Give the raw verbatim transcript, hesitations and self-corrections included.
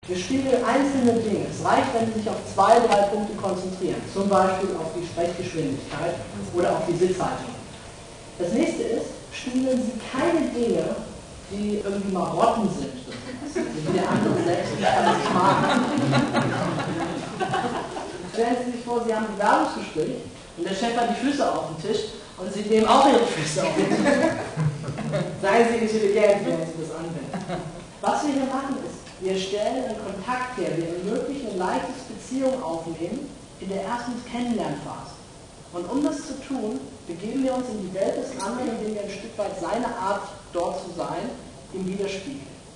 Wir spiegeln einzelne Dinge. Es reicht, wenn Sie sich auf zwei, drei Punkte konzentrieren. Zum Beispiel auf die Sprechgeschwindigkeit oder auf die Sitzhaltung. Das nächste ist, spiegeln Sie keine Dinge, die irgendwie Marotten sind. Wie der andere selbst nicht alles mag. Stellen Sie sich vor, Sie haben ein Bewerbungsgespräch und der Chef hat die Füße auf dem Tisch und Sie nehmen auch Ihre Füße auf den Tisch. Seien Sie intelligent, wenn Sie das anwenden. Was wir hier machen ist, wir stellen einen Kontakt her, wir ermöglichen ein leichtes Beziehung aufnehmen in der ersten Kennenlernphase. Und um das zu tun, begeben wir uns in die Welt des anderen, indem wir ein Stück weit seine Art, dort zu sein, ihm widerspiegeln.